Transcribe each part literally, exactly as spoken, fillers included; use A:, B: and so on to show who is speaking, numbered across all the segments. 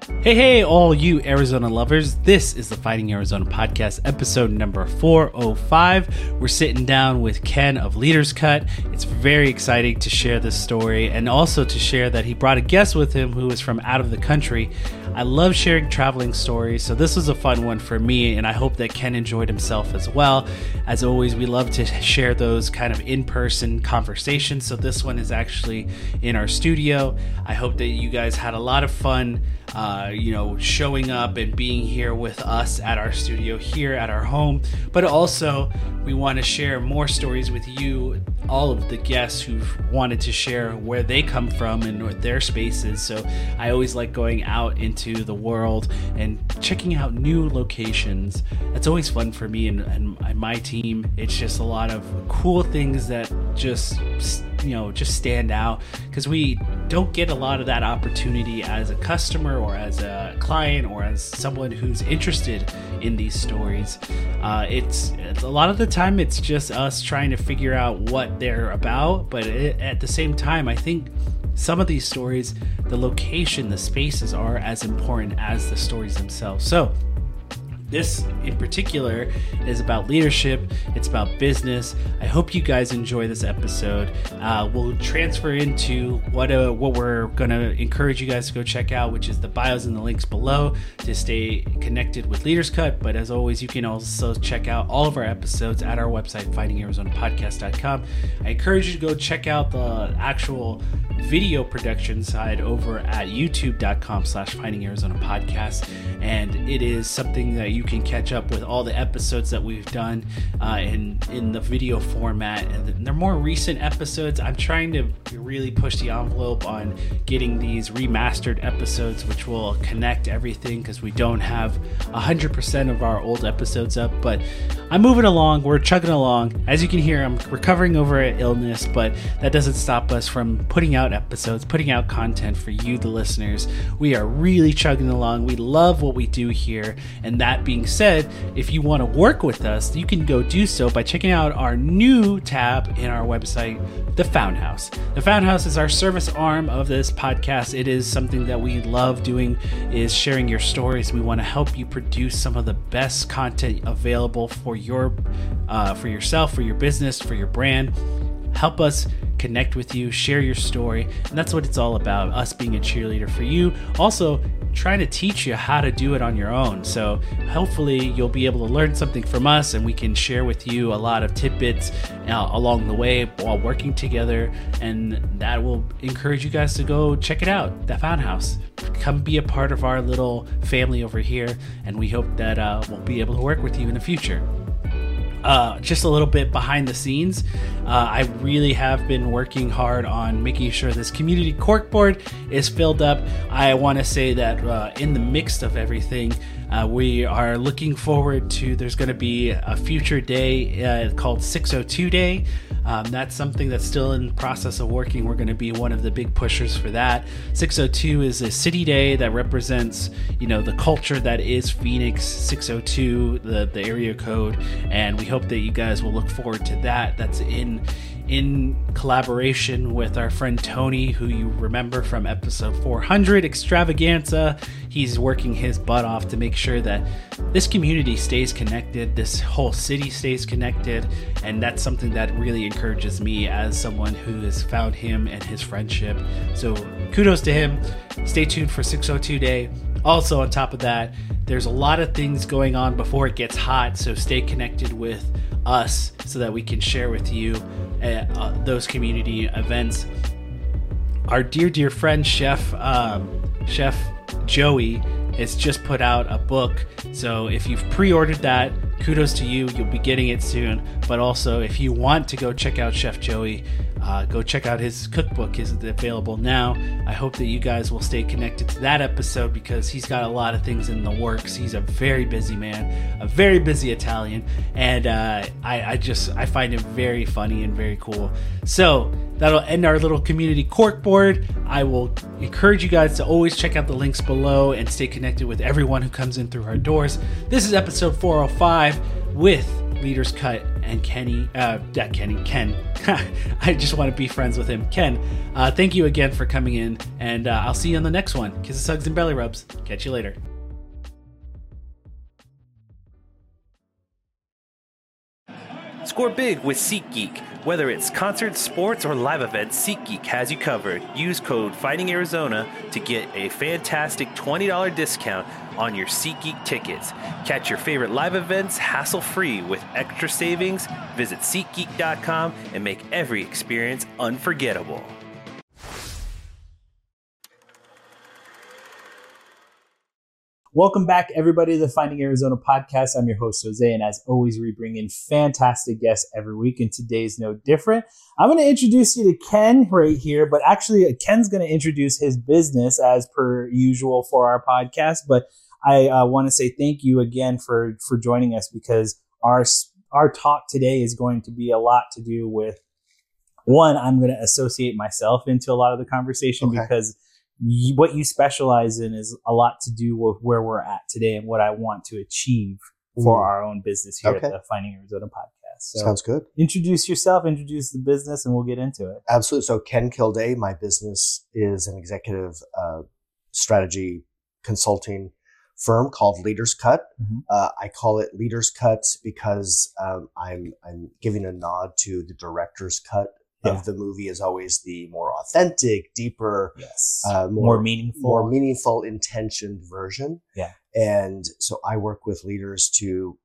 A: Hey, hey, all you Arizona lovers. This is the Fighting Arizona podcast, episode number four oh five. We're sitting down with Ken of Leaders Cut. It's very exciting to share this story and also to share that he brought a guest with him who is from out of the country. I love sharing traveling stories, so this was a fun one for me, and I hope that Ken enjoyed himself as well. As always, we love to share those kind of in-person conversations, so this one is actually in our studio. I hope that you guys had a lot of fun Uh, you know, showing up and being here with us at our studio here at our home. But also, we want to share more stories with you, all of the guests who've wanted to share where they come from and what their space is. So I always like going out into the world and checking out new locations. It's always fun for me and, and my team. It's just a lot of cool things that just, you know, just stand out because we don't get a lot of that opportunity as a customer or as a client or as someone who's interested in these stories. Uh, it's, it's a lot of the time it's just us trying to figure out what they're about, but it, at the same time, I think some of these stories, the location, the spaces are as important as the stories themselves. So this in particular is about leadership. It's about business. I hope you guys enjoy this episode. Uh, we'll transfer into what uh, what we're going to encourage you guys to go check out, which is the bios and the links below to stay connected with Leaders Cut. But as always, you can also check out all of our episodes at our website, fighting arizona podcast dot com. I encourage you to go check out the actual video production side over at youtube dot com slash fighting arizona podcast. And it is something that you can catch up with all the episodes that we've done uh, in in the video format, and they're more recent episodes. I'm trying to really push the envelope on getting these remastered episodes, which will connect everything because we don't have one hundred percent of our old episodes up, but I'm moving along. We're chugging along. As you can hear, I'm recovering over an illness, but that doesn't stop us from putting out episodes, putting out content for you, the listeners. We are really chugging along. We love what we do here, and that being said, if you want to work with us, you can go do so by checking out our new tab in our website, The Found House. The Found House is our service arm of this podcast. It is something that we love doing, is sharing your stories. We want to help you produce some of the best content available for your, uh, for yourself, for your business, for your brand. Help us connect with you, share your story, and that's what it's all about, us being a cheerleader for you. Also, trying to teach you how to do it on your own. So hopefully you'll be able to learn something from us, and we can share with you a lot of tidbits uh, along the way while working together, and that will encourage you guys to go check it out, The Found House. Come be a part of our little family over here, and we hope that uh, we'll be able to work with you in the future. Uh, just a little bit behind the scenes, uh, I really have been working hard on making sure this community corkboard is filled up. I want to say that uh, in the mix of everything, uh, we are looking forward to, there's going to be a future day uh, called six oh two Day. Um, that's something that's still in the process of working. We're going to be one of the big pushers for that. six oh two is a city day that represents, you know, the culture that is Phoenix. six oh two, the, the area code, and we hope that you guys will look forward to that. That's in in collaboration with our friend Tony, who you remember from episode four hundred Extravaganza. He's working his butt off to make sure that this community stays connected, this whole city stays connected, and that's something that really encourages me as someone who has found him and his friendship. So kudos to him. Stay tuned for six oh two Day. Also, on top of that, there's a lot of things going on before it gets hot, so stay connected with us so that we can share with you uh, uh, those community events. Our dear, dear friend, Chef um, Chef Joey has just put out a book, so if you've pre-ordered that, kudos to you. You'll be getting it soon. But also, if you want to go check out Chef Joey, uh, go check out his cookbook. Is available now. I hope that you guys will stay connected to that episode because he's got a lot of things in the works. He's a very busy man, a very busy Italian, and uh, I, I just I find him very funny and very cool. So that'll end our little community corkboard. I will encourage you guys to always check out the links below and stay connected with everyone who comes in through our doors. This is episode four oh five with Leaders Cut and Kenny, uh, yeah, Kenny, Ken. I just want to be friends with him. Ken, uh, thank you again for coming in, and uh, I'll see you on the next one. Kisses, hugs, and belly rubs. Catch you later.
B: Score big with SeatGeek. Whether it's concerts, sports, or live events, SeatGeek has you covered. Use code FightingArizona to get a fantastic twenty dollars discount on your SeatGeek tickets. Catch your favorite live events hassle-free with extra savings. Visit SeatGeek dot com and make every experience unforgettable.
C: Welcome back, everybody, to the Finding Arizona podcast. I'm your host, Jose, and as always, we bring in fantastic guests every week, and today's no different. I'm going to introduce you to Ken right here, but actually, Ken's going to introduce his business as per usual for our podcast. But I uh, want to say thank you again for for joining us, because our our talk today is going to be a lot to do with, one, I'm going to associate myself into a lot of the conversation, okay, because You, what you specialize in is a lot to do with where we're at today and what I want to achieve for mm. our own business here okay. at the Finding Arizona podcast. So
D: sounds good.
C: Introduce yourself, introduce the business, and we'll get into it.
D: Absolutely. So Ken Kilday, my business is an executive uh, strategy consulting firm called Leaders Cut. Mm-hmm. Uh, I call it Leaders Cut because um, I'm I'm giving a nod to the director's cut. Yeah. Of the movie is always the more authentic, deeper,
C: yes,
D: uh, more,
C: more meaningful,
D: more meaningful, intentioned version.
C: Yeah,
D: and so I work with leaders to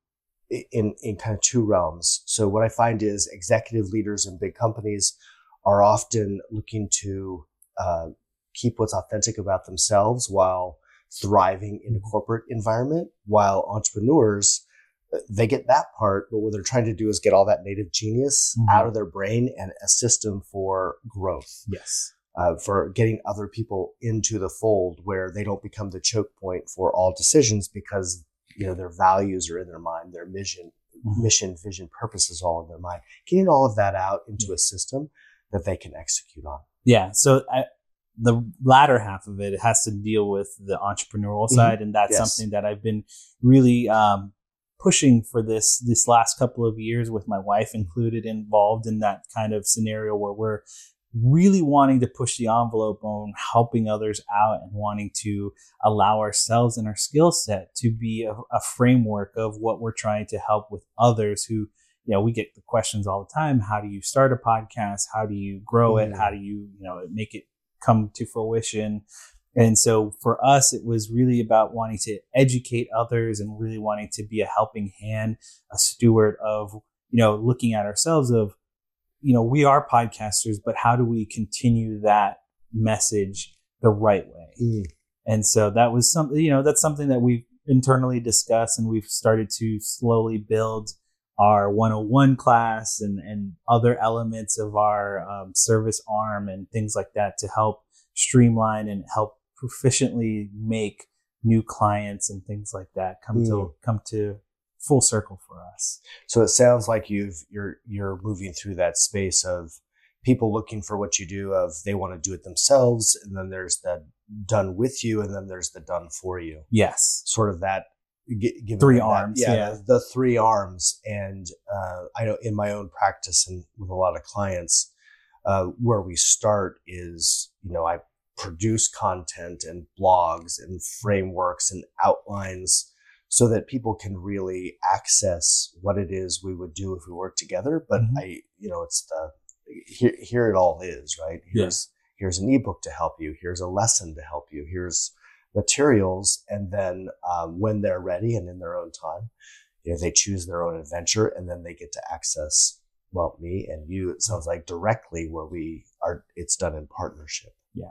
D: in in kind of two realms. So what I find is executive leaders in big companies are often looking to uh, keep what's authentic about themselves while thriving in a corporate environment. While entrepreneurs, they get that part, but what they're trying to do is get all that native genius mm-hmm. out of their brain and a system for growth.
C: Yes.
D: Uh, for getting other people into the fold where they don't become the choke point for all decisions because, you know, their values are in their mind, their mission, mm-hmm. mission, vision, purpose is all in their mind. Getting all of that out into mm-hmm. a system that they can execute on.
C: Yeah. So I, the latter half of it has to deal with the entrepreneurial mm-hmm. side. And that's yes. something that I've been really, um, pushing for this this last couple of years, with my wife included, involved in that kind of scenario where we're really wanting to push the envelope on helping others out and wanting to allow ourselves and our skill set to be a, a framework of what we're trying to help with others who, you know, we get the questions all the time. How do you start a podcast? How do you grow it? How do you, you know, make it come to fruition? And so for us, it was really about wanting to educate others and really wanting to be a helping hand, a steward of, you know, looking at ourselves of, you know, we are podcasters, but how do we continue that message the right way? Mm. And so that was something, you know, that's something that we've internally discussed, and we've started to slowly build our one oh one class and, and other elements of our um, service arm and things like that to help streamline and help proficiently make new clients and things like that come mm. to come to full circle for us.
D: So it sounds like you've you're you're moving through that space of people looking for what you do, of they want to do it themselves, and then there's the done with you, and then there's the done for you.
C: Yes,
D: sort of that g-
C: three
D: that,
C: arms.
D: Yeah,
C: yeah.
D: The, the three arms. And uh, I know in my own practice and with a lot of clients, uh, where we start is, you know, I produce content and blogs and frameworks and outlines so that people can really access what it is we would do if we worked together. But mm-hmm. I, you know, it's the, here, here it all is, right? Here's, yeah. here's an ebook to help you. Here's a lesson to help you. Here's materials. And then um, when they're ready and in their own time, you know, they choose their own adventure, and then they get to access, well, me and you, it sounds like, directly, where we are, it's done in partnership.
C: Yeah.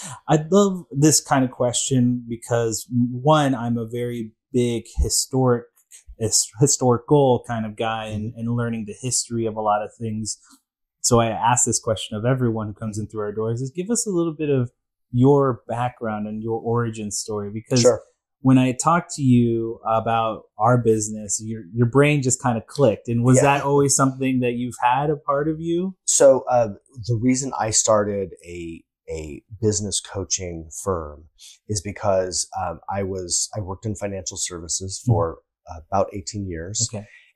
C: I love this kind of question because, one, I'm a very big historic, historical kind of guy and, and learning the history of a lot of things. So I ask this question of everyone who comes in through our doors is, give us a little bit of your background and your origin story. Because sure. when I talked to you about our business, your your brain just kind of clicked. And was yeah. that always something that you've had a part of you?
D: So uh, the reason I started a a business coaching firm is because um, I was I worked in financial services for mm-hmm. uh, about eighteen years.
C: Okay.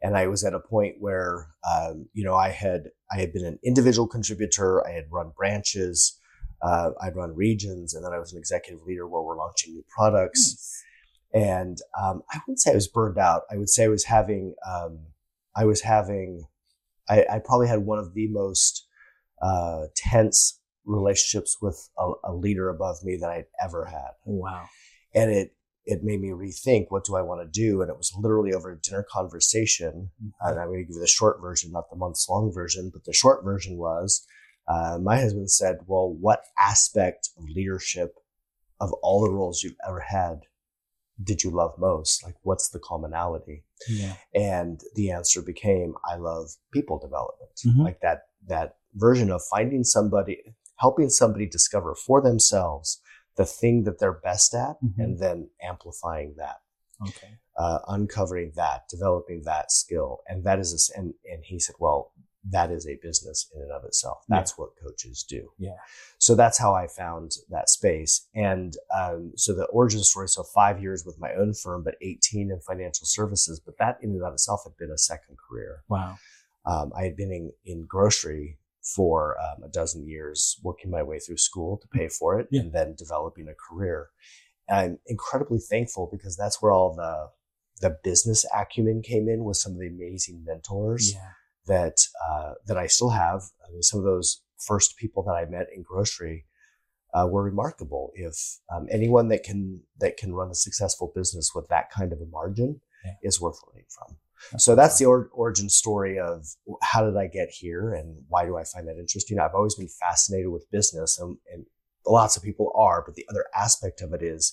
D: And I was at a point where, um, you know, I had, I had been an individual contributor. I had run branches. Uh, I'd run regions, and then I was an executive leader where we're launching new products. Nice. And um, I wouldn't say I was burned out. I would say I was having, um, I was having, I, I probably had one of the most uh, tense relationships with a, a leader above me that I'd ever had.
C: Wow.
D: And it, it made me rethink, what do I want to do? And it was literally over a dinner conversation. Mm-hmm. And I'm going to give you the short version, not the months long version, but the short version was, uh, my husband said, well, what aspect of leadership of all the roles you've ever had did you love most? Like, what's the commonality?
C: Yeah.
D: And the answer became, I love people development.
C: Mm-hmm.
D: Like that, that version of finding somebody, helping somebody discover for themselves the thing that they're best at, mm-hmm. and then amplifying that.
C: Okay.
D: Uh, uncovering that, developing that skill. And that is, a, and, and he said, well, that is a business in and of itself. That's yeah. what coaches do.
C: Yeah.
D: So that's how I found that space. And um, so the origin story, so five years with my own firm, but eighteen in financial services. But that in and of itself had been a second career.
C: Wow.
D: Um, I had been in, in grocery for um, a dozen years, working my way through school to pay for it, yeah. and then developing a career. And I'm incredibly thankful because that's where all the the business acumen came in, with some of the amazing mentors
C: yeah.
D: that uh, that I still have. I mean, some of those first people that I met in grocery uh, were remarkable. If um, anyone that can that can run a successful business with that kind of a margin yeah. is worth learning from. That's so that's awesome. The or- origin story of how did I get here and why do I find that interesting? I've always been fascinated with business, and, and lots of people are, but the other aspect of it is,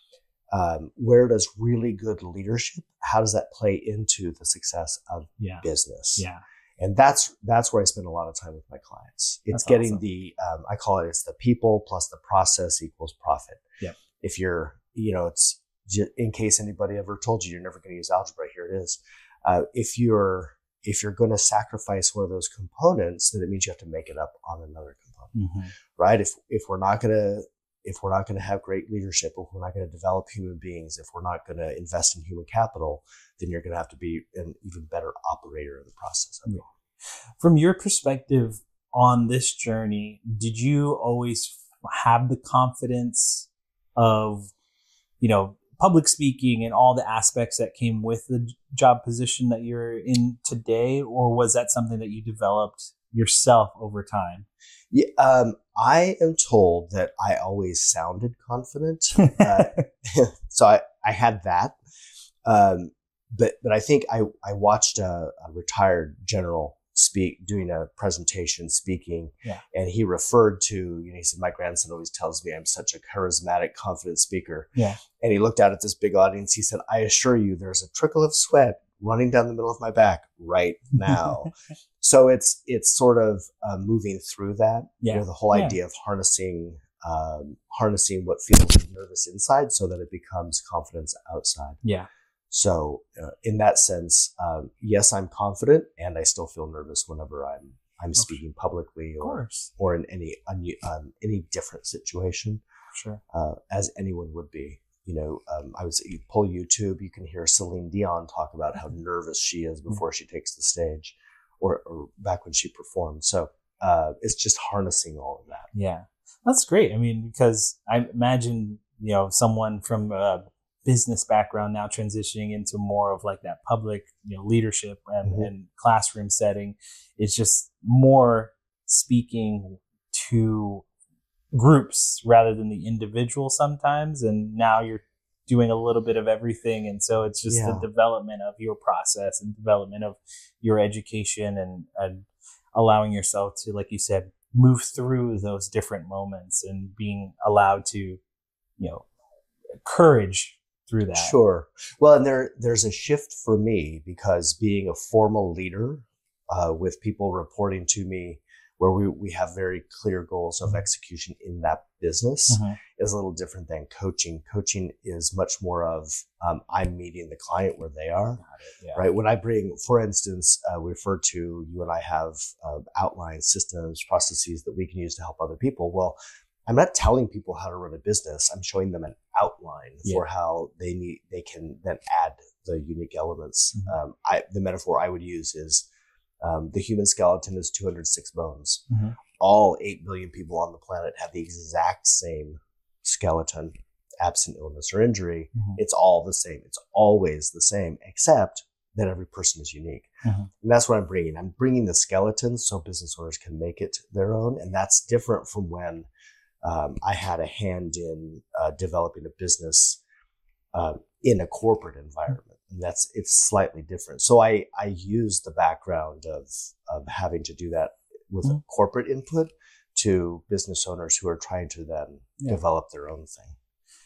D: um, where does really good leadership, how does that play into the success of
C: yeah.
D: business?
C: Yeah.
D: And that's, that's where I spend a lot of time with my clients. It's
C: that's
D: getting
C: awesome.
D: the, um, I call it, it's the people plus the process equals profit.
C: Yeah.
D: If you're, you know, it's j- in case anybody ever told you you're never going to use algebra, here it is. Uh, if you're if you're going to sacrifice one of those components, then it means you have to make it up on another component,
C: mm-hmm.
D: right? If if we're not going to if we're not going to have great leadership, if we're not going to develop human beings, if we're not going to invest in human capital, then you're going to have to be an even better operator of the process.
C: Yeah. From your perspective on this journey, did you always have the confidence of, you know, public speaking and all the aspects that came with the job position that you're in today? Or was that something that you developed yourself over time?
D: Yeah, um, I am told that I always sounded confident. Uh, so I, I had that. Um, but, but I think I, I watched a, a retired general speak, doing a presentation speaking.
C: Yeah.
D: And he referred to, you know, he said, my grandson always tells me I'm such a charismatic, confident speaker.
C: Yeah.
D: And he looked out at this big audience. He said, I assure you, there's a trickle of sweat running down the middle of my back right now. So it's, it's sort of uh, moving through that,
C: yeah.
D: you know, the whole
C: yeah.
D: idea of harnessing, um, harnessing what feels nervous inside so that it becomes confidence outside.
C: Yeah.
D: So uh, in that sense, um, yes, I'm confident, and I still feel nervous whenever I'm I'm speaking publicly or or in any um, any different situation.
C: Sure,
D: uh, as anyone would be. You know, um, I would say you pull YouTube, you can hear Celine Dion talk about how nervous she is before she takes the stage, or, or back when she performed. So uh, it's just harnessing all of that.
C: Yeah, that's great. I mean, because I imagine, you know, someone from a business background now transitioning into more of like that public, you know, leadership and, mm-hmm. and classroom setting. It's just more speaking to groups rather than the individual sometimes. And now you're doing a little bit of everything. And so it's just yeah. the development of your process and development of your education and, and allowing yourself to, like you said, move through those different moments and being allowed to, you know, courage through that.
D: Sure. Well, and there there's a shift for me because being a formal leader uh, with people reporting to me, where we, we have very clear goals of execution in that business, mm-hmm. is a little different than coaching. Coaching is much more of um, I'm meeting the client where they are,
C: yeah.
D: right? When I bring, for instance, uh, we refer to, you and I have uh, outlined systems, processes that we can use to help other people. Well, I'm not telling people how to run a business. I'm showing them an outline yeah. for how they need, they can then add the unique elements.
C: Mm-hmm.
D: Um, I, the metaphor I would use is um, the human skeleton is two hundred six bones.
C: Mm-hmm.
D: All eight billion people on the planet have the exact same skeleton, absent illness or injury.
C: Mm-hmm.
D: It's all the same. It's always the same, except that every person is unique.
C: Mm-hmm.
D: And that's what I'm bringing. I'm bringing the skeleton so business owners can make it their own. And that's different from when um, I had a hand in uh, developing a business uh, in a corporate environment. And that's, it's slightly different. So I, I use the background of, of having to do that with
C: mm-hmm.
D: a corporate input to business owners who are trying to then yeah. develop their own thing.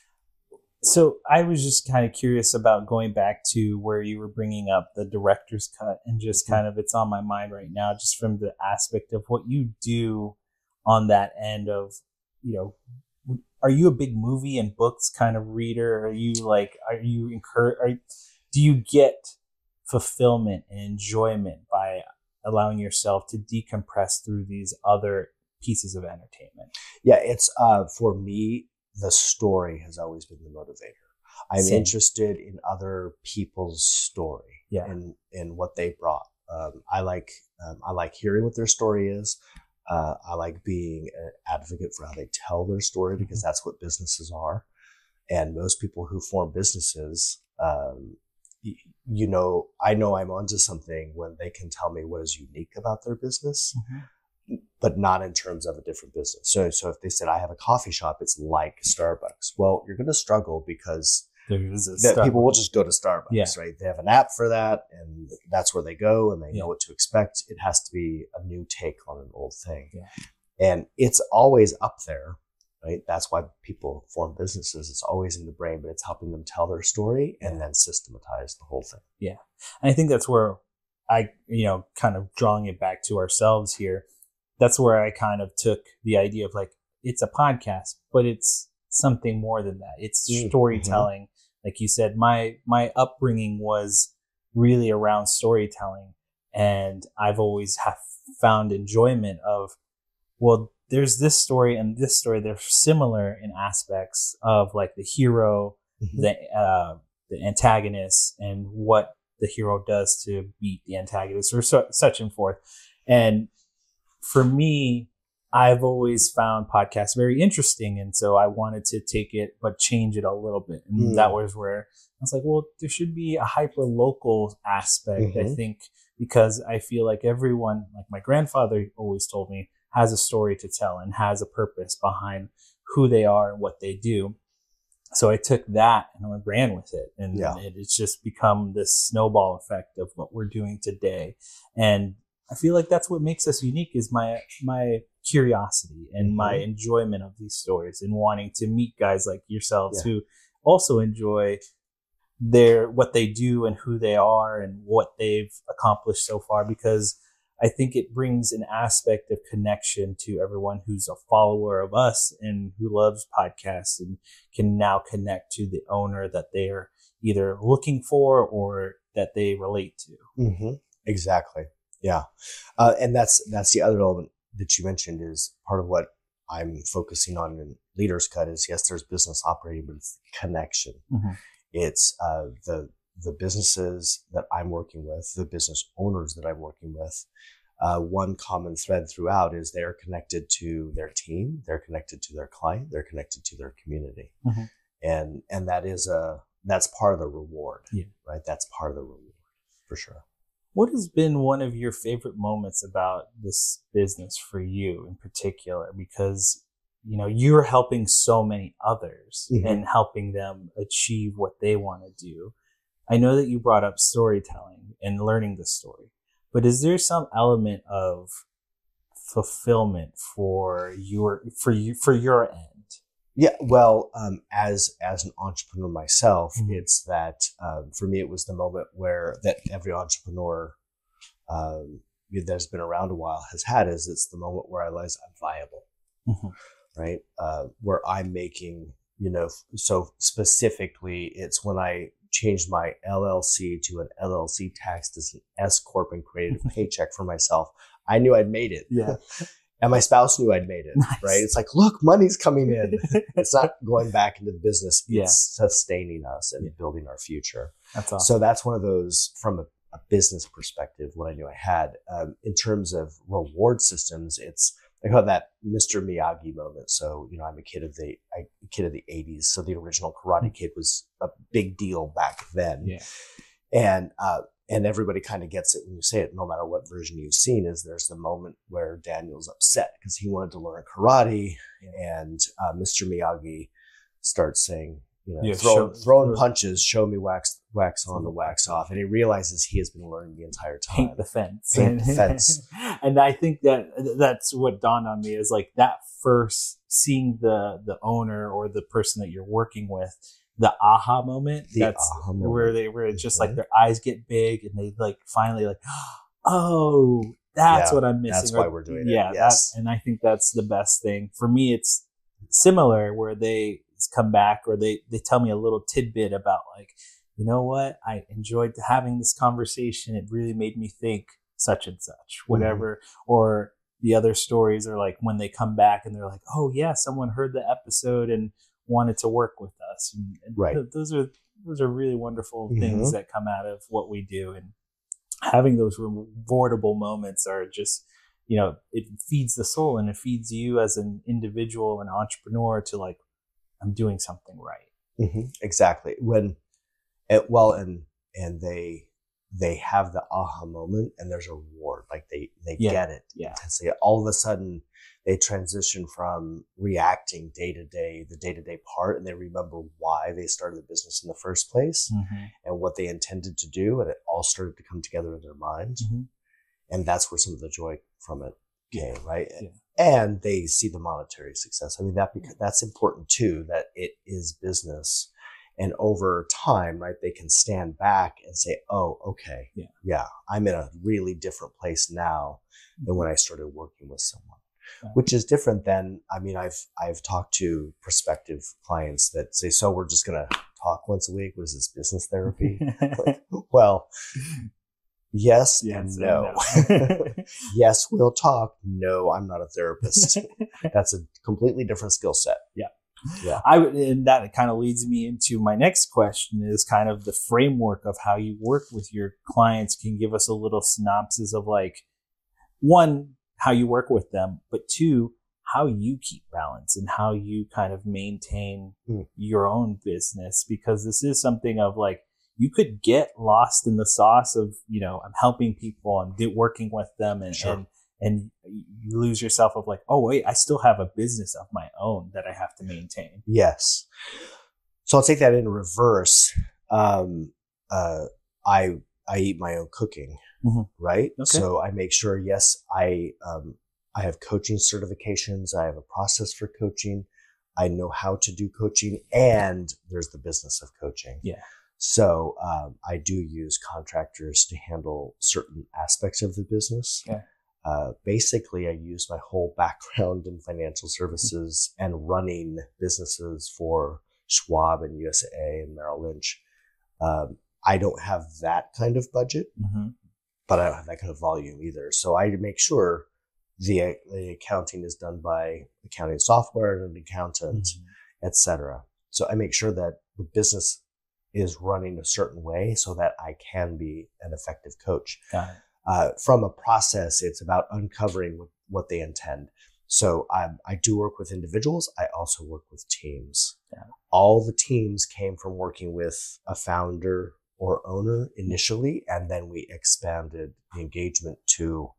C: So I was just kind of curious about going back to where you were bringing up the director's cut, and just kind of, it's on my mind right now, just from the aspect of what you do on that end of, you know, are you a big movie and books kind of reader? Are you like, are you encourage, are, do you get fulfillment and enjoyment by allowing yourself to decompress through these other pieces of entertainment?
D: Yeah, it's, uh, for me, the story has always been the motivator. I'm
C: Same.
D: interested in other people's story
C: yeah.
D: and, and what they brought. Um, I like, um, I like hearing what their story is. Uh, I like being an advocate for how they tell their story, because that's what businesses are. And most people who form businesses, um, y- you know, I know I'm onto something when they can tell me what is unique about their business. Mm-hmm. But not in terms of a different business. So, so if they said, I have a coffee shop, it's like Starbucks. Well, you're going to struggle because that people will just go to Starbucks,
C: yeah.
D: right? They have an app for that, and that's where they go, and they
C: yeah.
D: know what to expect. It has to be a new take on an old thing.
C: Yeah.
D: And it's always up there, right? That's why people form businesses. It's always in the brain, but it's helping them tell their story and
C: yeah.
D: then systematize the whole thing.
C: Yeah. And I think that's where I, you know, kind of drawing it back to ourselves here, that's where I kind of took the idea of like, it's a podcast, but it's something more than that. It's
D: Mm-hmm.
C: storytelling. Like you said, my, my upbringing was really around storytelling. And I've always have found enjoyment of, well, there's this story and this story. They're similar in aspects of like the hero, mm-hmm. the, uh, the antagonist, and what the hero does to beat the antagonist, or so, such and forth. And for me, I've always found podcasts very interesting. And so I wanted to take it, but change it a little bit. And mm. that was where I was like, well, there should be a hyper local aspect, mm-hmm. I think, because I feel like everyone, like my grandfather always told me, has a story to tell and has a purpose behind who they are and what they do. So I took that and I ran with it. And
D: yeah.
C: it, it's just become this snowball effect of what we're doing today. And I feel like that's what makes us unique, is my my curiosity and mm-hmm. my enjoyment of these stories, and wanting to meet guys like yourselves yeah. who also enjoy their what they do and who they are and what they've accomplished so far, because I think it brings an aspect of connection to everyone who's a follower of us and who loves podcasts, and can now connect to the owner that they're either looking for or that they relate to.
D: Mm-hmm. Exactly. Yeah. Uh, and that's, that's the other element that you mentioned, is part of what I'm focusing on in Leaders Cut is, yes, there's business operating, but it's connection.
C: Mm-hmm.
D: It's, uh, the, the businesses that I'm working with, the business owners that I'm working with. Uh, one common thread throughout is they're connected to their team. They're connected to their client. They're connected to their community.
C: Mm-hmm.
D: And, and that is a, that's part of the reward,
C: yeah.
D: right? That's part of the reward for sure.
C: What has been one of your favorite moments about this business for you in particular? Because, you know, you're helping so many others mm-hmm. and helping them achieve what they want to do. I know that you brought up storytelling and learning the story, but is there some element of fulfillment for your, for you, for your end?
D: Yeah, well, um, as as an entrepreneur myself,
C: mm-hmm.
D: it's that um, for me, it was the moment where that every entrepreneur um, that's been around a while has had, is it's the moment where I realize I'm viable,
C: mm-hmm.
D: right? Uh, where I'm making, you know, so specifically, it's when I changed my L L C to an L L C taxed as an S corp and created a paycheck for myself. I knew I'd made it.
C: Yeah.
D: And my spouse knew I'd made it,
C: Nice.
D: right? It's like, look, money's coming in. It's not going back into the business. It's
C: Yeah.
D: sustaining us and
C: Yeah.
D: building our future.
C: That's awesome.
D: So that's one of those from a, a business perspective, what I knew I had. Um, in terms of reward systems, it's, I call it that Mister Miyagi moment. So, you know, I'm a kid of the, I, a kid of the eighties. So the original Karate Kid was a big deal back then.
C: Yeah.
D: And, uh, and everybody kind of gets it when you say it, no matter what version you've seen, is there's the moment where Daniel's upset because he wanted to learn karate, and uh, Mister Miyagi starts saying, you know,
C: Yeah,
D: throwing,
C: show-
D: throwing
C: throw-
D: punches, show me wax, wax on the wax off. And he realizes he has been learning the entire time.
C: Paint the fence.
D: Paint the fence.
C: And I think that that's what dawned on me is like that first seeing the the owner or the person that you're working with, the aha moment.
D: The
C: that's
D: aha moment.
C: where they where it's just
D: Mhm.
C: like their eyes get big and they like finally like, oh, that's
D: Yeah,
C: what I'm missing.
D: that's
C: Or-
D: why we're doing it.
C: yeah,
D: Yes.
C: that, and I think that's the best thing for me. It's similar where they come back or they they tell me a little tidbit about like, you know what, I enjoyed having this conversation. It really made me think such and such, whatever.
D: Mm-hmm.
C: Or the other stories are like when they come back and they're like, oh yeah, someone heard the episode and wanted to work with us. And, and
D: Right.
C: th- those are those are really wonderful
D: Mhm.
C: things that come out of what we do, and having those rewardable moments are just, you know, it feeds the soul and it feeds you as an individual, an entrepreneur, to like, I'm doing something right.
D: Mm-hmm. Exactly. When, it, well, and and they they have the aha moment, and there's a reward. Like they they
C: Yeah.
D: get it.
C: Yeah.
D: Intensely. All of a sudden, they transition from reacting day to day, the day to day part, and they remember why they started the business in the first place
C: Mm-hmm.
D: and what they intended to do, and it all started to come together in their mind.
C: Mm-hmm.
D: And that's where some of the joy from it came, right?
C: Yeah.
D: And they see the monetary success. I mean, that because that's important too, that it is business. And over time, right, they can stand back and say, oh, okay,
C: Yeah.
D: yeah, I'm in a really different place now than when I started working with someone,
C: Yeah.
D: which is different than, I mean, I've, I've talked to prospective clients that say, so we're just going to talk once a week. What is this, business therapy? Like, well, yes,
C: Yes
D: and
C: and
D: no.
C: no.
D: Yes, we'll talk. No, I'm not a therapist. That's a completely different skill set.
C: I would, and that kind of leads me into my next question is kind of the framework of how you work with your clients. Can you give us a little synopsis of like, one, how you work with them, but two, how you keep balance and how you kind of maintain
D: Hmm.
C: your own business? Because this is something of like, you could get lost in the sauce of, you know, I'm helping people and do, working with them and,
D: Sure.
C: and and you lose yourself of like, oh wait, I still have a business of my own that I have to maintain.
D: Yes. So I'll take that in reverse. Um, uh, I I eat my own cooking,
C: Mhm.
D: right?
C: Okay.
D: So I make sure, yes, I um, I have coaching certifications. I have a process for coaching. I know how to do coaching, and there's the business of coaching.
C: Yeah.
D: So um, I do use contractors to handle certain aspects of the business.
C: Okay.
D: Uh, basically, I use my whole background in financial services and running businesses for Schwab and U S A and Merrill Lynch. Um, I don't have that kind of budget,
C: Mm-hmm.
D: but I don't have that kind of volume either. So I make sure the, the accounting is done by accounting software and an accountant, et cetera. So I make sure that the business is running a certain way so that I can be an effective coach.
C: Got it.
D: Uh, from a process, it's about uncovering what, what they intend. So I, I do work with individuals. I also work with teams.
C: Yeah.
D: All the teams came from working with a founder or owner initially, and then we expanded the engagement to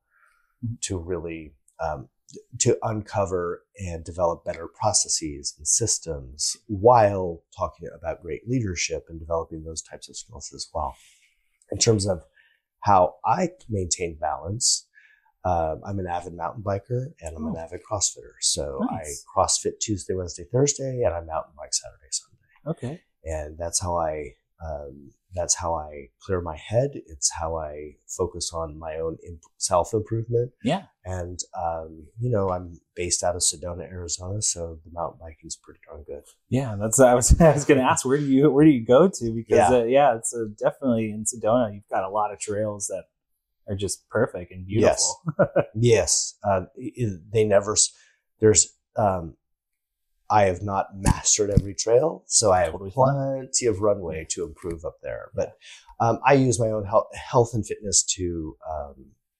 D: to really um, to uncover and develop better processes and systems while talking about great leadership and developing those types of skills as well. In terms of how I maintain balance, um, I'm an avid mountain biker and I'm an
C: Oh.
D: avid CrossFitter. So
C: Nice.
D: I CrossFit Tuesday, Wednesday, Thursday, and I mountain bike Saturday, Sunday.
C: Okay.
D: And that's how I um, that's how I clear my head. It's how I focus on my own imp- self improvement.
C: Yeah.
D: And um, you know, I'm based out of Sedona, Arizona, so the mountain biking is pretty darn good.
C: Yeah, that's I was I was going to ask where do you where do you go to because
D: Yeah.
C: uh, yeah, it's uh, definitely in Sedona. You've got a lot of trails that are just perfect and beautiful.
D: Yes. yes. Uh, it, they never, there's, um, I have not mastered every trail, so I have totally plenty of runway to improve up there. But um, I use my own health, health and fitness to um,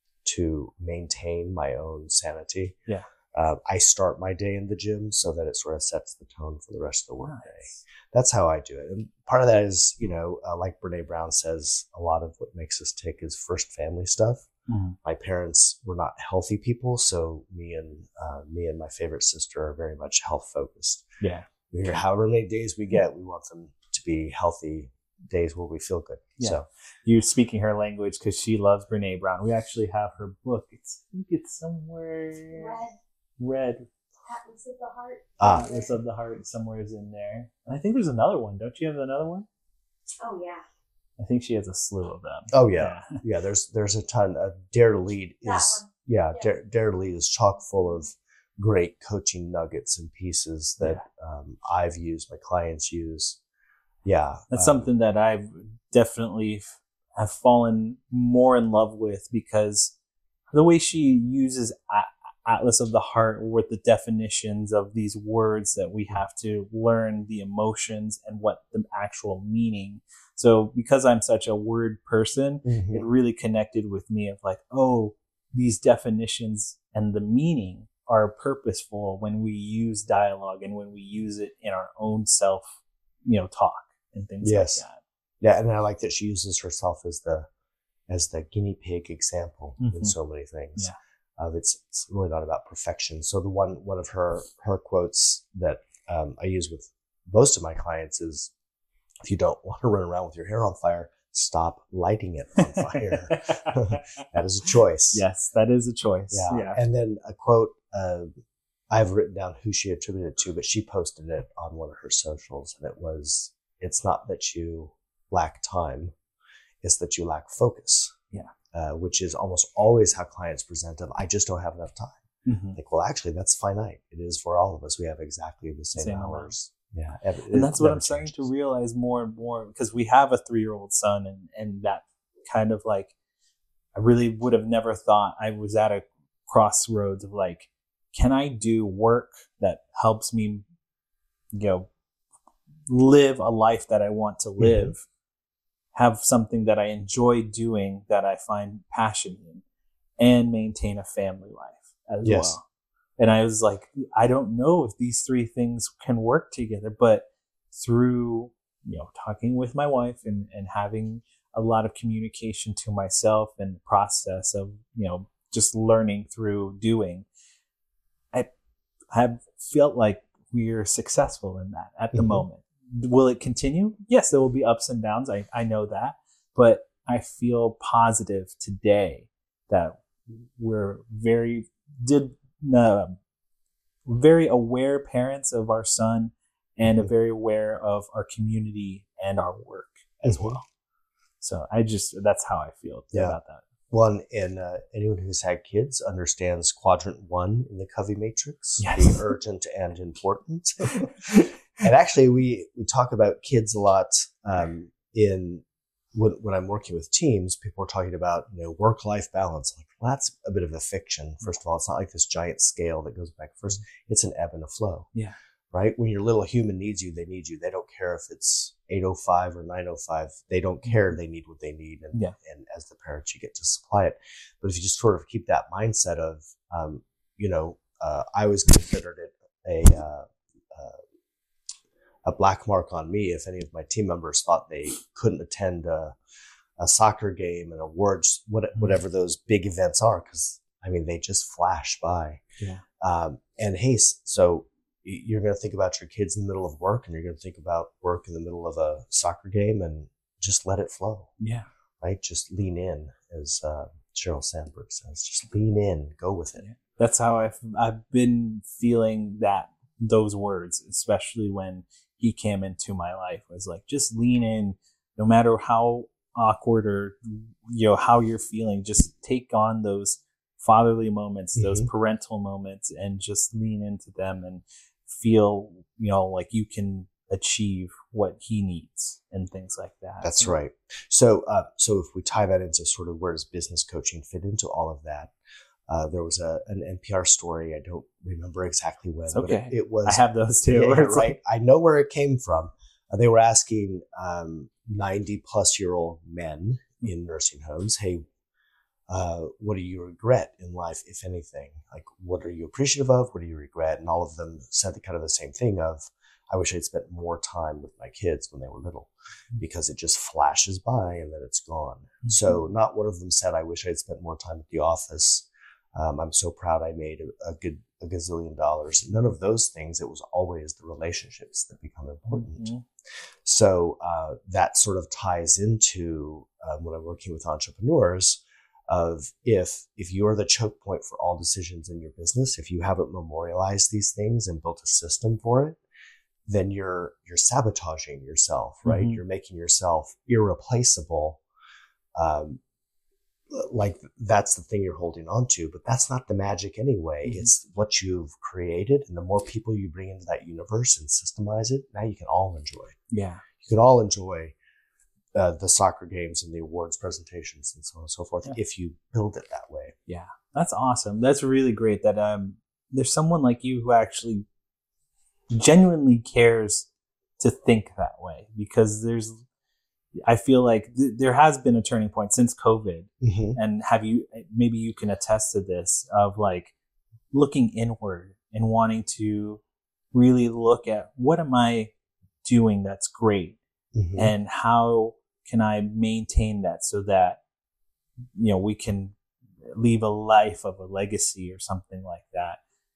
D: to maintain my own sanity.
C: Yeah,
D: uh, I start my day in the gym so that it sort of sets the tone for the rest of the workday. Nice. That's how I do it, and part of that is, you know, uh, like Brene Brown says, a lot of what makes us tick is first family stuff. Mm-hmm. My parents were not healthy people, so me and uh, me and my favorite sister are very much health focused.
C: Yeah.
D: However many days we get, we want them to be healthy days where we feel good.
C: Yeah.
D: So
C: you're speaking her language because she loves Brene Brown. We actually have her book. It's I think it's somewhere
E: red.
C: Red.
E: Atlas of the Heart.
C: Ah, Atlas of the Heart somewhere is in there. And I think there's another one. Don't you have another one?
E: Oh yeah.
C: I think she has a slew of them.
D: Oh yeah, yeah. yeah there's there's a ton. Uh, Dare to Lead is yeah, yeah. Dare, Dare to Lead is chock full of great coaching nuggets and pieces that yeah. um, I've used, my clients use. Yeah,
C: that's
D: um,
C: something that I've definitely have fallen more in love with, because the way she uses Atlas of the Heart with the definitions of these words that we have to learn the emotions and what the actual meaning. So because I'm such a word person, mm-hmm. it really connected with me of like, oh, these definitions and the meaning are purposeful when we use dialogue and when we use it in our own self, you know, talk and things
D: yes.
C: like that.
D: Yeah. And I like that she uses herself as the, as the guinea pig example mm-hmm. in so many things.
C: Yeah.
D: Uh, it's, it's really not about perfection. So the one, one of her, her quotes that um, I use with most of my clients is, if you don't want to run around with your hair on fire, stop lighting it on fire. That is a choice.
C: Yes, that is a choice.
D: Yeah.
C: yeah.
D: And then a quote, uh, I've written down who she attributed it to, but she posted it on one of her socials, and it was, it's not that you lack time, it's that you lack focus.
C: Yeah.
D: Uh, which is almost always how clients present it. I just don't have enough time. Mm-hmm. Like, well, actually, that's finite. It is for all of us. We have exactly the same, same hours. Amount. Yeah. It,
C: and that's what I'm
D: changes.
C: starting to realize more and more, because we have a three-year-old son, and, and that kind of like, I really would have never thought. I was at a crossroads of like, can I do work that helps me, you know, live a life that I want to live? Mm-hmm. Have something that I enjoy doing, that I find passion in, and maintain a family life as yes. well. And I was like, I don't know if these three things can work together, but through, you know, talking with my wife and, and having a lot of communication to myself and the process of, you know, just learning through doing, I have felt like we're successful in that at the mm-hmm. moment. Will it continue? Yes, there will be ups and downs. I, I know that. But I feel positive today that we're very did uh, very aware parents of our son, and mm-hmm. very aware of our community and our work as mm-hmm. well. So I just, that's how I feel yeah. about that.
D: One, and uh, anyone who's had kids understands quadrant one in the Covey matrix,
C: yes.
D: the urgent and important. And actually, we, we talk about kids a lot um, in when, when I'm working with teams. People are talking about, you know, work-life balance. Like, well, that's a bit of a fiction. First of all, it's not like this giant scale that goes back first. It's an ebb and a flow.
C: Yeah.
D: Right? When your little human needs you, they need you. They don't care if it's eight oh five or nine oh five. They don't care. They need what they need. And,
C: yeah.
D: and as the parents, you get to supply it. But if you just sort of keep that mindset of, um, you know, uh, I always considered it a, uh, uh, a black mark on me if any of my team members thought they couldn't attend a, a soccer game and awards, what, whatever those big events are. Cause I mean, they just flash by.
C: Yeah.
D: Um, and hey, so you're going to think about your kids in the middle of work, and you're going to think about work in the middle of a soccer game, and just let it flow.
C: Yeah.
D: Right. Just lean in, as uh, Sheryl Sandberg says, just lean in, go with it.
C: Yeah. That's how I've, I've been feeling that, those words, especially when he came into my life, was like, just lean in, no matter how awkward or, you know, how you're feeling, just take on those fatherly moments, mm-hmm. those parental moments, and just lean into them and feel, you know, like you can achieve what he needs and things like that.
D: That's right. So, uh, so if we tie that into sort of where does business coaching fit into all of that? Uh, there was a an N P R story. I don't remember exactly when.
C: It's okay.
D: But it, it was.
C: I have those too.
D: Yeah, yeah,
C: It's
D: right.
C: like-
D: I know where it came from. Uh, they were asking um, ninety plus year old men in nursing homes, "Hey, uh, what do you regret in life, if anything? Like, what are you appreciative of? What do you regret?" And all of them said the kind of the same thing of, "I wish I'd spent more time with my kids when they were little, because it just flashes by and then it's gone." Mm-hmm. So not one of them said, "I wish I'd spent more time at the office. Um, I'm so proud I made a, a good a gazillion dollars." None of those things. It was always the relationships that become important. Mm-hmm. So uh, that sort of ties into um, when I'm working with entrepreneurs of if if you're the choke point for all decisions in your business, if you haven't memorialized these things and built a system for it, then you're you're sabotaging yourself, right? Mm-hmm. You're making yourself irreplaceable. Um, like that's the thing you're holding on to, but that's not the magic anyway. Mm-hmm. It's what you've created. And the more people you bring into that universe and systemize it, now you can all enjoy.
C: Yeah.
D: You can all enjoy uh, the soccer games and the awards presentations and so on and so forth. Yeah. If you build it that way.
C: Yeah. That's awesome. That's really great that um, there's someone like you who actually genuinely cares to think that way, because there's, I feel like th- there has been a turning point since COVID. Mm-hmm. And have you, maybe you can attest to this, of like looking inward and wanting to really look at what am I doing that's great, mm-hmm. and how can I maintain that so that, you know, we can leave a life of a legacy or something like that.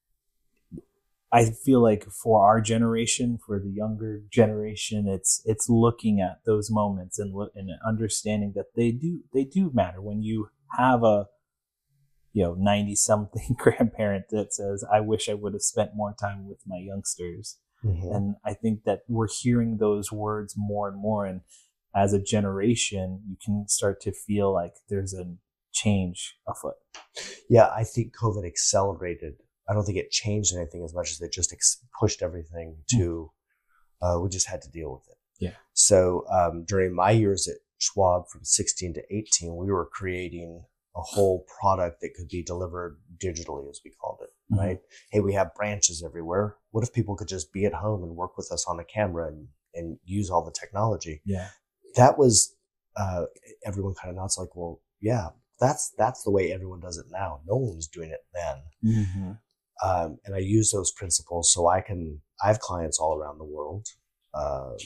C: I feel like for our generation, for the younger generation, it's it's looking at those moments and look, and understanding that they do they do matter. When you have a, you know, ninety something grandparent that says, "I wish I would have spent more time with my youngsters," mm-hmm. and I think that we're hearing those words more and more. And as a generation, you can start to feel like there's a change afoot.
D: Yeah, I think COVID accelerated. I don't think it changed anything as much as it just ex- pushed everything to, uh, we just had to deal with it.
C: Yeah.
D: So um, during my years at Schwab from sixteen to eighteen, we were creating a whole product that could be delivered digitally, as we called it, mm-hmm. right? Hey, we have branches everywhere. What if people could just be at home and work with us on a camera and, and use all the technology?
C: Yeah.
D: That was, uh, everyone kind of nods like, well, yeah, that's, that's the way everyone does it now. No one was doing it then.
C: Mm-hmm.
D: Um, and I use those principles so I can, I have clients all around the world. Um,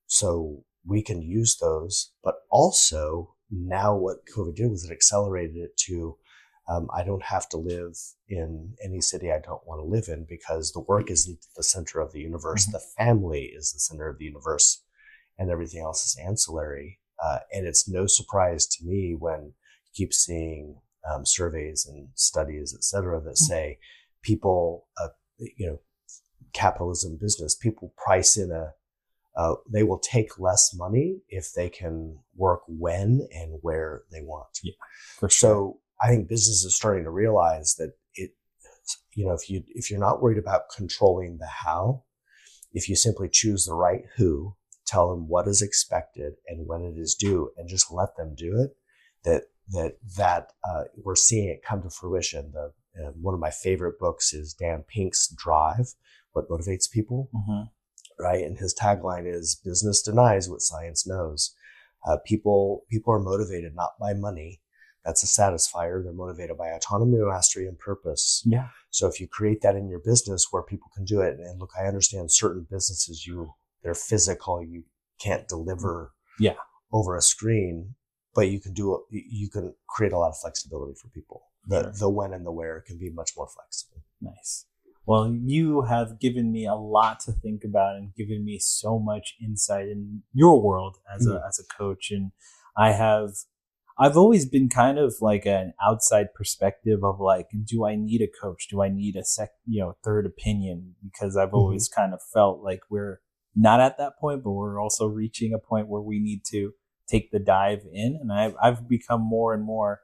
D: so we can use those, but also now what COVID did was it accelerated it to, um, I don't have to live in any city I don't want to live in, because the work isn't the center of the universe. Mm-hmm. The family is the center of the universe, and everything else is ancillary. Uh, and it's no surprise to me when you keep seeing um, surveys and studies, et cetera, that mm-hmm. say, people, uh, you know, capitalism business, people price in a, uh, they will take less money if they can work when and where they want.
C: Yeah, for sure.
D: So I think business is starting to realize that it, you know, if you, if you're not worried about controlling the how, if you simply choose the right who, tell them what is expected and when it is due, and just let them do it, that, that, that, uh, we're seeing it come to fruition. The, Uh, one of my favorite books is Dan Pink's Drive, What Motivates People, mm-hmm. right? And his tagline is, business denies what science knows. Uh, people, people are motivated not by money. That's a satisfier. They're motivated by autonomy, mastery, and purpose.
C: Yeah.
D: So if you create that in your business where people can do it, and look, I understand certain businesses, you, they're physical. You can't deliver
C: yeah.
D: over a screen, but you can do, you can create a lot of flexibility for people. The, sure. the when and the where can be much more flexible.
C: Nice. Well, you have given me a lot to think about and given me so much insight in your world as mm-hmm. a as a coach. And I have, I've always been kind of like an outside perspective of like, do I need a coach? Do I need a sec, you know, third opinion? Because I've mm-hmm. always kind of felt like we're not at that point, but we're also reaching a point where we need to take the dive in. And I've I've become more and more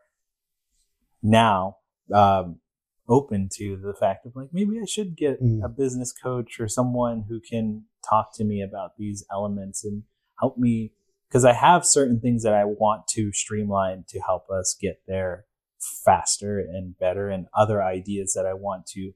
C: now um open to the fact of like, maybe I should get mm. a business coach or someone who can talk to me about these elements and help me, because I have certain things that I want to streamline to help us get there faster and better, and other ideas that I want to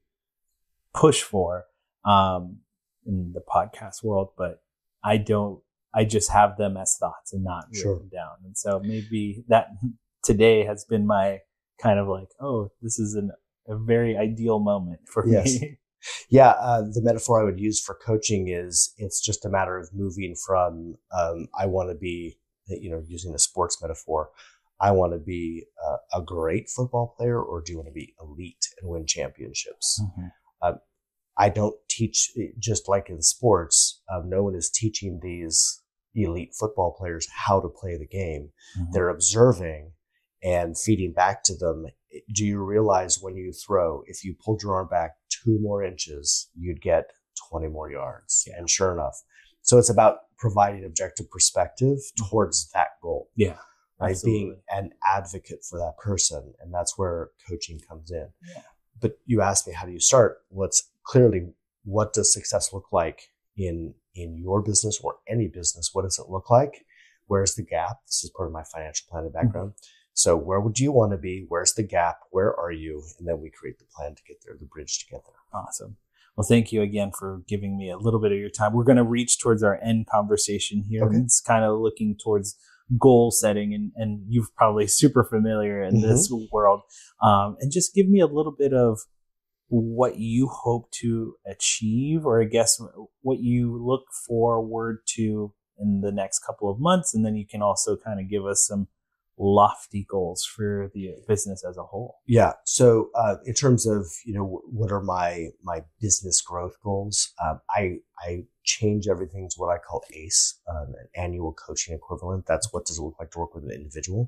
C: push for um, in the podcast world, but I don't, I just have them as thoughts and not written
D: Sure.
C: down. And so maybe that today has been my kind of like, oh, this is an, a very ideal moment for
D: Yes.
C: me.
D: Yeah, uh, the metaphor I would use for coaching is it's just a matter of moving from um, I want to be, you know, using a sports metaphor, I want to be uh, a great football player, or do you want to be elite and win championships?
C: Mm-hmm.
D: Uh, I don't teach, just like in sports, um, no one is teaching these elite football players how to play the game.
C: Mm-hmm.
D: They're observing and feeding back to them. Do you realize when you throw, if you pulled your arm back two more inches, you'd get twenty more yards?
C: Yeah.
D: And sure enough. So it's about providing objective perspective towards that goal.
C: Yeah.
D: Right?
C: Absolutely.
D: Being an advocate for that person. And that's where coaching comes in.
C: Yeah.
D: But you asked me, how do you start? Well, it's clearly, what does success look like in, in your business or any business? What does it look like? Where's the gap? This is part of my financial planning background. Mm-hmm. So where would you want to be? Where's the gap? Where are you? And then we create the plan to get there, the bridge to get there.
C: Awesome. Well, thank you again for giving me a little bit of your time. We're going to reach towards our end conversation here.
D: Okay.
C: And it's kind of looking towards goal setting, and, and you're probably super familiar in mm-hmm. this world. Um, and just give me a little bit of what you hope to achieve, or I guess what you look forward to in the next couple of months. And then you can also kind of give us some lofty goals for the business as a whole.
D: Yeah. So uh, in terms of, you know, w- what are my my business growth goals? Um, I I change everything to what I call ACE, um, an annual coaching equivalent. That's what does it look like to work with an individual.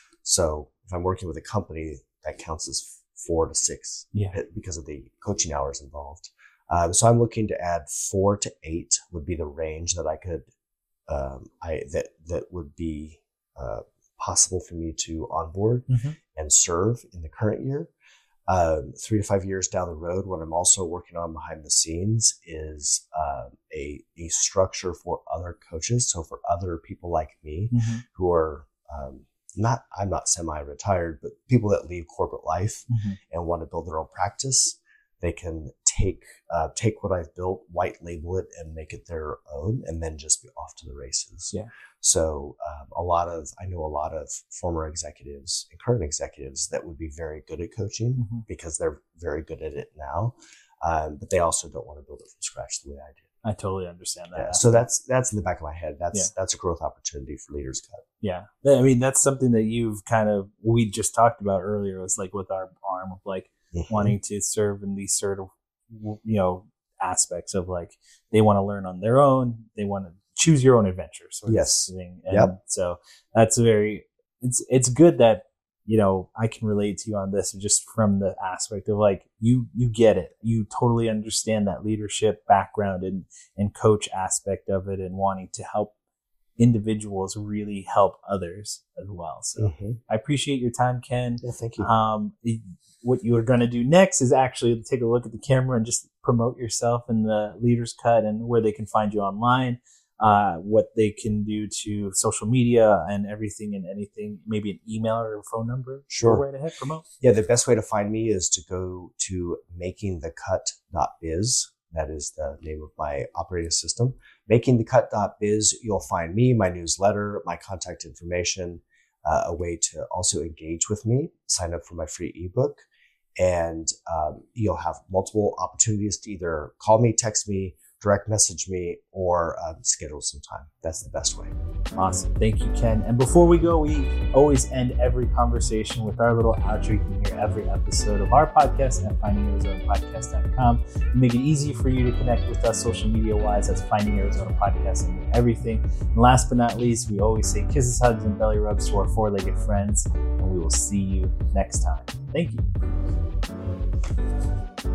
D: So if I'm working with a company, that counts as four to six
C: yeah.
D: because of the coaching hours involved. Um, so I'm looking to add four to eight would be the range that I could um, I that that would be uh, possible for me to onboard
C: mm-hmm.
D: and serve in the current year. Um, three to five years down the road, what I'm also working on behind the scenes is uh, a a structure for other coaches. So for other people like me
C: mm-hmm.
D: who are um, not, I'm not semi-retired, but people that leave corporate life
C: mm-hmm.
D: and want to build their own practice, they can take uh, take what I've built, white label it, and make it their own, and then just be off to the races.
C: Yeah.
D: So um, a lot of, I know a lot of former executives and current executives that would be very good at coaching
C: mm-hmm.
D: because they're very good at it now. Um, but they also don't want to build it from scratch the way I do.
C: I totally understand that.
D: Yeah, so that's, that's in the back of my head. That's,
C: Yeah.
D: that's a growth opportunity for Leaders Cut.
C: Yeah. I mean, that's something that you've kind of, we just talked about earlier, was like with our arm of like
D: Mm-hmm.
C: wanting to serve in these sort of, you know, aspects of like, they want to learn on their own. They want to choose your own adventure sort
D: Yes.
C: of thing. And
D: Yep.
C: so that's very, it's, it's good that, you know, I can relate to you on this just from the aspect of like, you, you get it. You totally understand that leadership background and, and coach aspect of it, and wanting to help individuals really help others as well. So
D: Mm-hmm.
C: I appreciate your time, Ken.
D: Yeah, thank you.
C: Um, what you are going to do next is actually take a look at the camera and just promote yourself in the Leaders Cut, and where they can find you online, uh, what they can do to social media and everything and anything, maybe an email or a phone number.
D: Sure.
C: Go right ahead, promote.
D: Yeah, the best way to find me is to go to making the cut dot biz. That is the name of my operating system. making the cut dot biz. You'll find me, my newsletter, my contact information, uh, a way to also engage with me, sign up for my free ebook. And um, you'll have multiple opportunities to either call me, text me, direct message me, or um, schedule some time. That's the best way.
C: Awesome. Thank you, Ken. And before we go, we always end every conversation with our little outro. You can hear every episode of our podcast at finding arizona podcast dot com. We make it easy for you to connect with us social media wise. That's Finding Arizona Podcast and everything. And last but not least, we always say kisses, hugs, and belly rubs to our four-legged friends. And we will see you next time. Thank you.